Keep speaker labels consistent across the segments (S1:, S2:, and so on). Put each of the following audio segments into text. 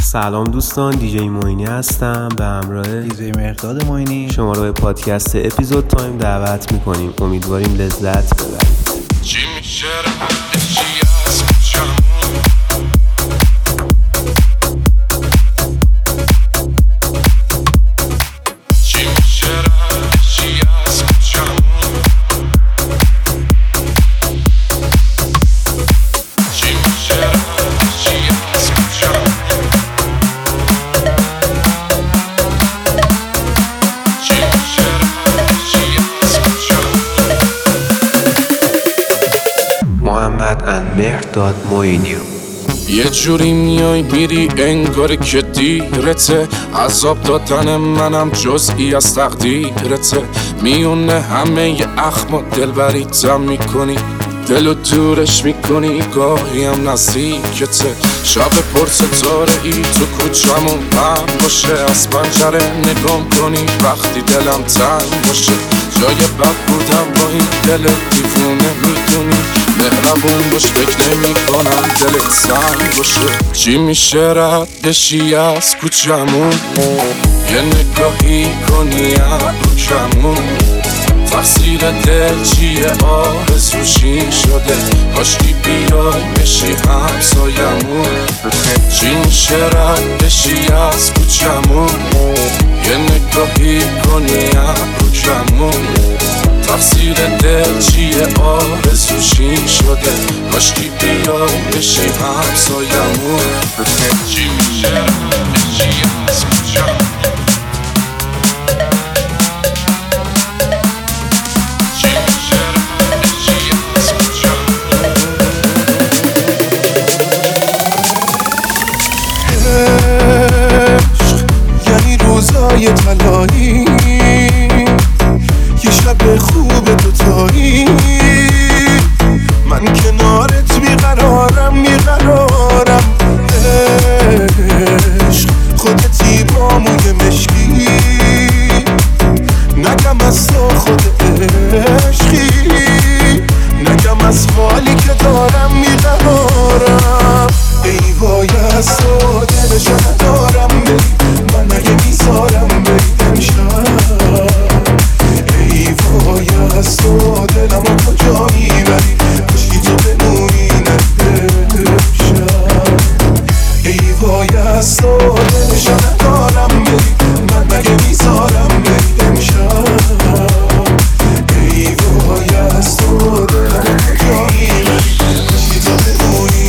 S1: سلام دوستان، دیجی معینی هستم به همراه
S2: دیجی مهرداد معینی.
S1: شما رو به پادکست اپیزود تایم دعوت میکنیم. امیدواریم لذت ببرید. چی میشه مهرداد معینی.
S3: یه جوری میای میری انگار که دیرته، عذاب دادن منم جزئی از تقدیرته، میونه همه ی اخم دلبریتم میکنی، دلو دورش میکنی گاهی هم نزدیکته، شب پر ستاره ای تو کوچمون من باشه، از پنجره نگام کنی وقتی دلم تنگ باشه، جای بد بودم با این دل دیوونه میدونی، مهربون باش فکر نمی کنم دلت سنگ باشه. چی میشه رد بشی از کوچمون، یه نگاهی کنی ابروکمون، تقصیر دل چیه آرزوشی شده، کاشکی بیای بشی همسایمون. چی میشه رد بشی از کوچمون، یه نگاهی کنی ابروکمون، تقصیر دل چیه آرزوشی شده، کاشکی بیای بشی همسایمون. چی میشه رد بشی از کوچمون،
S4: یعنی روزای طلایی، یه شب خوب دوتایی، من کنارت بیقرارم عشق، خودتی با موی مشکی، نگم از تو خود عشقی، نگم از حالی که دارم میقرارم، ای وای از تو دلشو ندارم بری، من اگه میذارم بری امشب، ای وای از تو دلمو کجا میبری، کاشکی تو بمونی امشب، ای وای از تو دلشو ندارم بری، من اگه میذارم بری امشب، ای وای از تو دلمو کجا میبری، کاشکی تو بمونی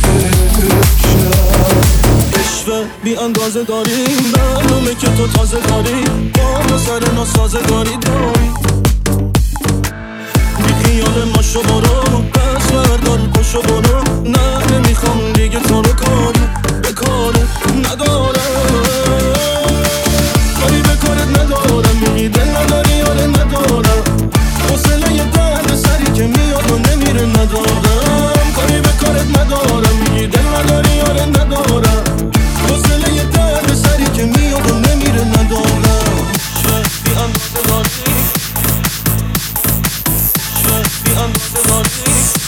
S5: بی اندازه داری معلومه که تو تازه داری، با سر ناسازگاری داری، بی خیال ماشو برو، پس بردار پشو برو، نه نمیخوام دیگه تو رو کاری به کارت ندارم، کاری به کارت ندارم، میگی دل نداری یاره ندارم، حوصله یه درد سری که میاد و نمیره ندارم، کاری به کارت ندارم، میگی دل نداری یاره ندارم، حوصله یه درد سری که میاد و نمیره ندارم، بی اندازه داری، بی اندازه داری.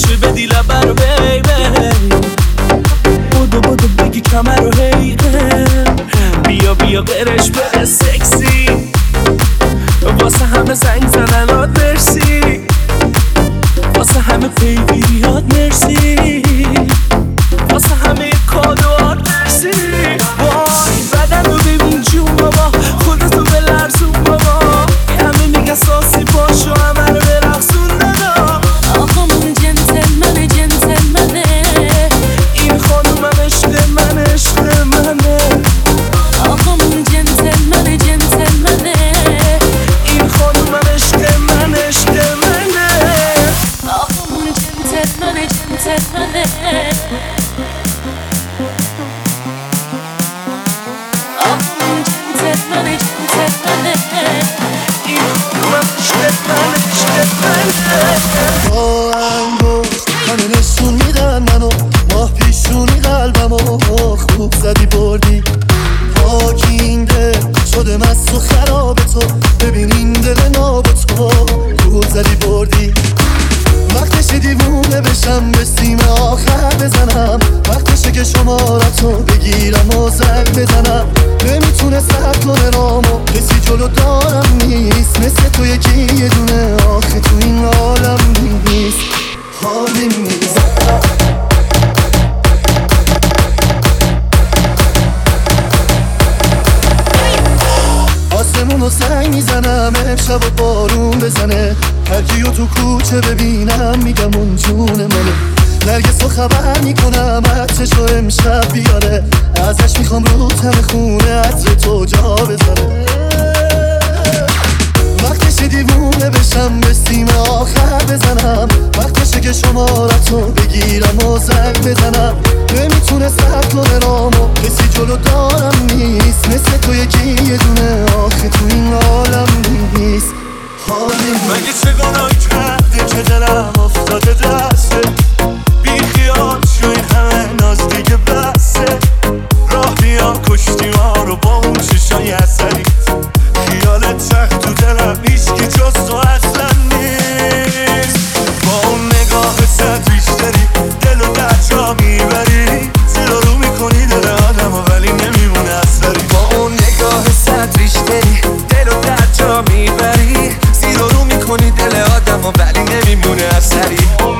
S5: لبی بدی لبر بیبی بودو بودو بگی کمر رو هی بیا بیا قرش بره سکسی واسه همه زنگ زدن مرسی واسه همه پیگیریات مرسی واسه همه کادوات مرسی وای بدن رو ببین جون بابا خودتو بلرزون بابا همه میگه ساسی باشو همه رو برقصون دادا
S2: آقامون جنتلمنه جنتلمنه
S5: این خانومم عشق من عشق منه
S2: آقامون جنتلمنه جنتلمنه
S5: این خانومم عشق من عشق منه
S2: آقامون جنتلمنه جنتلمنه آقامون جنتلمنه جنتلمنه
S5: این خانومم عشق من عشق منه
S4: با انگشت همه نشون میدن منو ماه پیشونی قلبمو خوب زدی بردی پاکینده شده مست و خراب تو ببین این دل ناب تو خوب زدی بردی وقتشه دیوونه بشم به سیم آخر بزنم وقتشه که شمارتو بگیرم و زنگ بزنم نمیتونه سر کنه رامو کسی جلو دارم نیست مثل تو یکی یه دونه آخه تو این عالم نیست حالی نیست آسمونو سنگ میزنم امشب و بارون بزنه هرکیو تو کوچه ببینم میگم اون جون منه نرگس رو خبر میکنم عطرشو امشب بیاره ازش میخوام رو تم خونه عطر تو جا بذاره وقتشه دیوونه بشم به سیم آخر بزنم وقتشه که شمارتو بگیرم و زنگ بزنم نمیتونه سر کنه رامو کسی جلو دارم نیست مثل تو یکی یه دونه آخه تو این عالم نیست حالی
S5: مگه چه گناهی کرده که دلم افتاده دسته بی خیال شو این همه ناز دیگه بسته راه بیا کشتی ما رو با اون چشای اثری خیالت سخت تو دلم نیست که جز تو اصلا نیست با اون نگاه ست بیشتری دل و در جا میبری زیر رو میکنی دل آدم و ولی نمیمونه اثری با اون نگاه ست بیشتری دل و در جا میبری زیر رو میکنی دل آدم و ولی نمیمونه اثری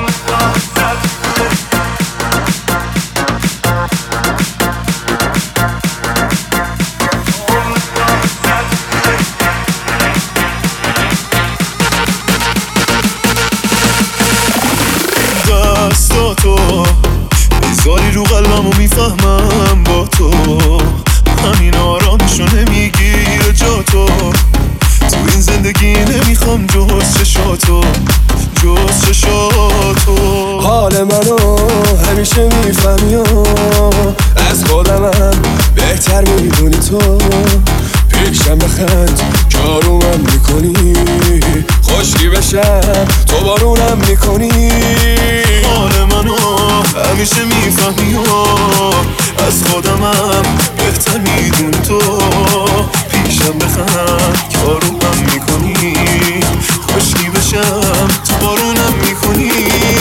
S4: دستاتو بذاری رو قلبمو میفهمم با تو همین آرامشو نمیگیره جا تو این زندگی نمیخوام جز چشاتو جز چشاتو
S6: حال منو همیشه میفهمی از خودمم بهتر میدونی تو پیشم بخند کارومم میکنی خوشی بشم تو بارونم میکنی
S4: حال منو همیشه میفهمی از خودمم بهتر میدونی تو پیشم بخند کارومم میکنی خوشی بشم تو بارونم میکنی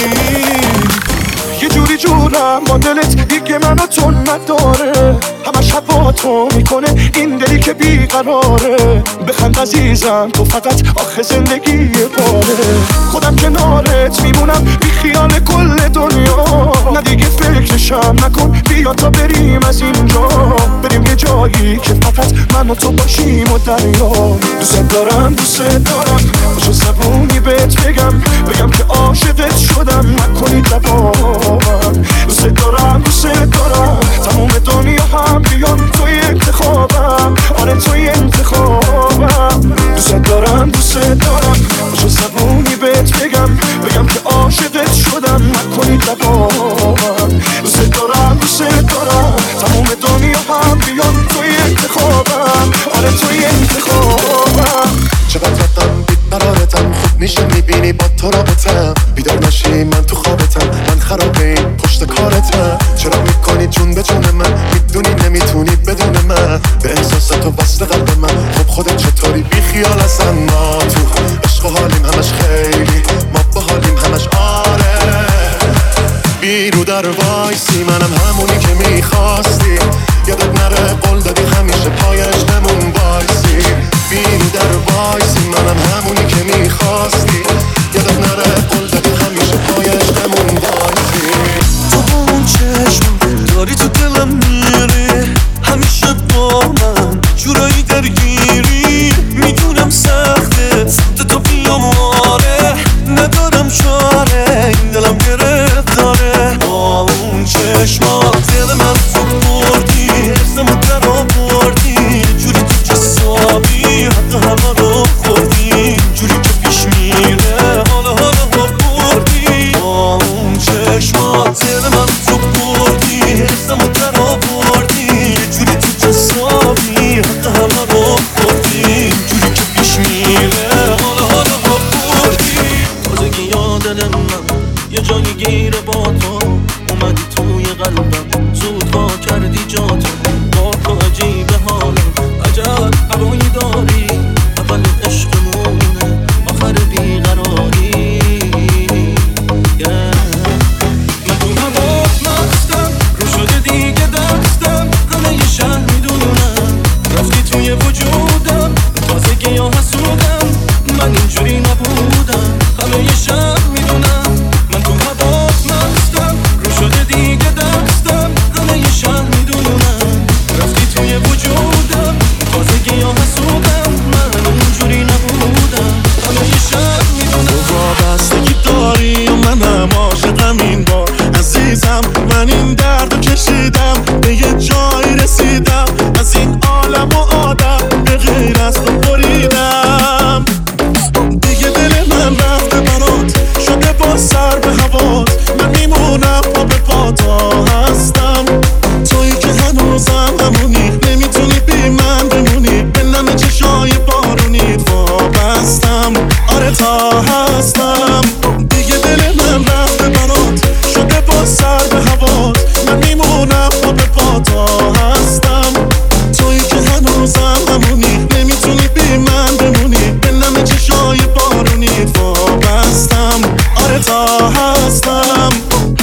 S7: یه جوری جورم با دلت دیگه منو تو نداره همش با تو میکنه این دلی که بیقراره بخند عزیزم تو فقط آخه زندگی یه باره خودم کنارت میمونم بی خیال کل دنیا نه دیگه فکرشم نکن بیا تا بریم از اینجا بریم یه جایی که فقط من و تو باشیم و دریا دوست دارم باشو زبونی بهت بگم که عاشقت شدم نکنی دباغم دوست دارم تمام دنیا هم بیان توی انتخابم آره توی انتخابم دوست دارم باشو زبونی بهت بگم که عاشقت شدم نکنی دباغم دوست دارم تمام دنیا هم بیان توی انتخابم آره توی انتخابم
S4: چقدر رقم بیقرارتم خوب میشه میبینی با تو رابطم بیدار نشی من تو خوابتم من خرابه این پشت کارتم چرا میکنی جون به جون من میدونی نمیتونی بدون من به احساسات و بسته قلب من خب خودت چطوری بی خیال هستم ما تو عشق و حالیم همش خیلی ما با حالیم همش آره بی رو در وایسی، منم همونی که میخواستی. یادت نره قول دادی همیشه پایش نمون وایسی. بی رو در وایسی، منم همونی که میخواستی. یادت نره قول دادی همیشه پایش نمون وایسی.
S5: تو با اون چشم داری تو دلم میری، همیشه با من جورایی درگیری. میدونم سخته سمت تو بیام، آره ندارم چاره، این دلم گرفت داره. با اون چشمات دل من تو بردی، حفظمو در آوردی، جوری تو جسابی حتی همه رو خوردی، جوری که پیش میره حالا بردی. با اون چشمات دل من تو بردی، حفظمو در آوردی، جوری تو جسابی حتی همه رو خوردی، جوری که پیش میره حالا بردی. تازگی یادم من یه جایی گیره با تو اومدی توی قلبم، زود وا کردی جاتو، با تو عجیبه حالم، عجب هوایی داری، اول عشقمونه آخر بیقراری. من تو هوات مستم، رو شده دیگه دستم، همه یه شهر میدونم رفتی توی وجودم، تازگی ها حسودم، من اینجوری نبودم، همه یه شهر میدونم. من تو هوات مستم، رو شده دیگه دستم، همه یه شهر میدونم رفتی توی وجودم، تازگی ها حسودم، من اینجوری نبودم، همه یه شهر میدونم. تو وابستگی داری و منم عاشقم این بار عزیزم، من این دردو کشیدم به یه جایی رسیدم، از این عالم و آدم به غیر از تو بریدم. دیگه دل من رفته برات شده با سر به هوات، من میمونم پا به پاتا هستم، تویی که هنوزم همونی، نمیتونی بی من بمونی، به نم چشای بارونیت وابستم، آره تا هستم. دیگه دل من رفته برات شده با سر به هوات، من میمونم پا به پاتا هستم، تویی که هنوزم همونی، نمیتونی بی من بمونی، به نم چشای بارونیت وابستم، آره تا هستم.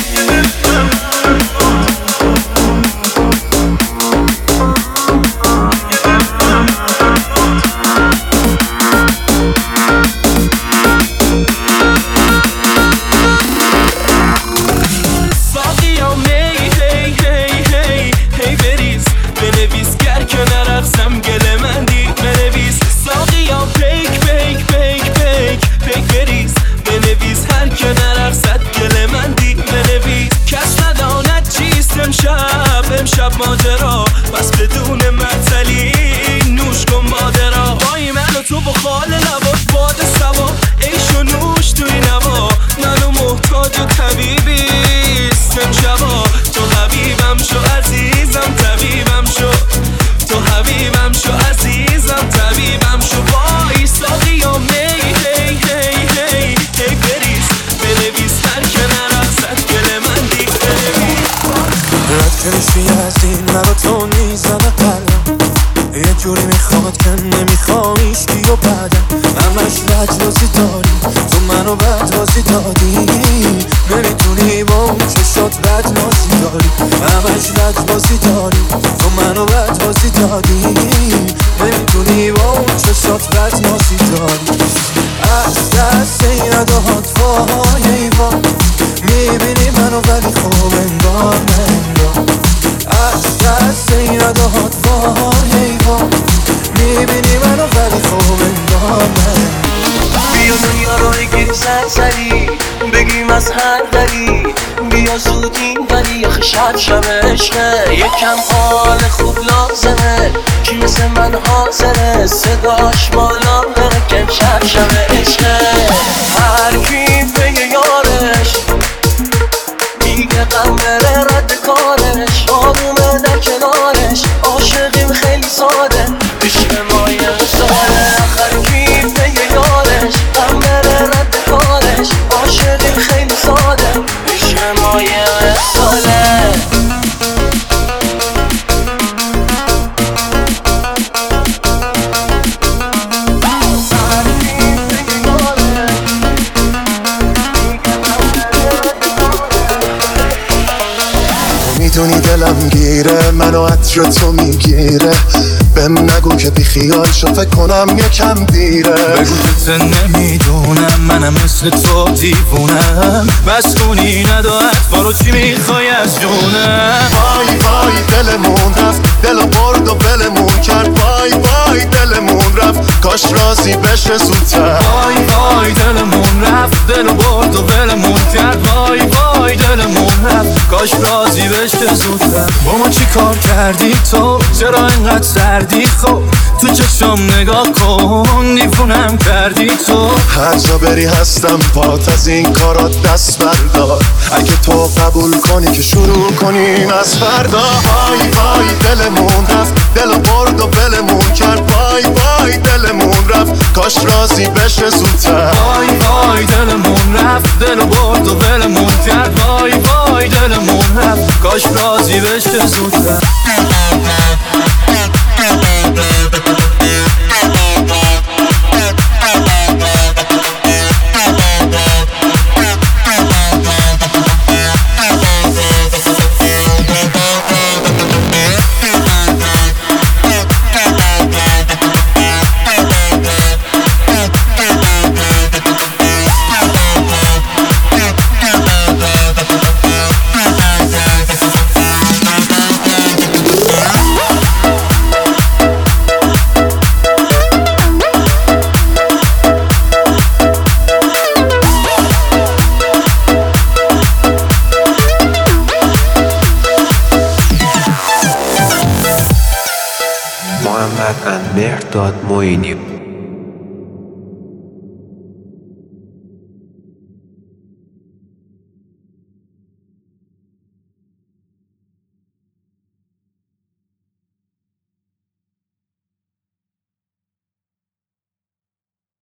S5: امشب ماجرا بس بدون معطلی نوش کن مادرا، وای من و تو با خال لبات باد سوا، عیش و نوش توی نوا، منو محتاج و طبیبیست امشبا. تو حبیبم شو عزیزم طبیبم شو، تو حبیبم شو عزیزم طبیبم شو. وای ساقی و می هی هی هی هی بریز بنویس هر که نرقصد گل من دیگ بنویس. رد کردی از این مرا تو نیزم قلبم، یه جوری میخواد که نمیخوام ایشکی و بعدم، همش لجبازی داری تو منو بدبازی دادی، نمیتونی با اون چشات بدنازی داری، همش لجبازی داری تو منو بدبازی دادی، نمیتونی با اون چشات بدنازی داری. از دست این ادهات وای ایوان، میبینی منو ولی خوب انگار ننگار، از دست این ادهات وای ایوان، میبینی منو ولی خوب انگار ننگار. بیا دنیا رو اگری سرسری بگیم از هر دری، بیا زود این ولی یخ شب عشقه، یکم حال خوب لازمه، کی مثل من حاضره صداش بالا بره کم شب عشقه. هر کی بگه یارش دیگه غم بره رد کارش، آرومه در کنارش، عاشقیم خیلی ساده، عشق ما یه ساله. هر کی بگه یارش غم بره رد کارش، عاشقیم خیلی ساده، عشق ما یه ساله.
S4: میدونی دلم گیره منو عطر تو میگیره بهم نگو که بی خیال شو فکر کنم یکم دیره
S5: بگو که نمیدونم منم مثل تو دیوونم بس کنی ندارد بارو چی میخوای از جونم
S4: وای وای دلمون رفت دل برد و بلمون کرد وای وای دلمون رفت کاش راضی بشه زودتر
S5: وای وای دلمون رفت دل برد و بلمون کرد وای وای دلمون رفت کاش راضی بشه زودتر با ما چی کار کردی تو چرا اینقدر سردی خب تو چشم نگاه کن دیوونم کردی تو
S4: هر جا بری هستم پات از این کارات دست بردار اگه تو قبول کنی که شروع کنیم از فردا وای وای دلمون رفت دل برد و بلمون کرد وای وای دلمون رفت کاش راضی بشه زودتر
S5: وای وای دلمون رفت دل برد و بلمون کرد وای وای دلمون رفت کاش راضی بشه زودتر
S1: محمد اندر داد معینی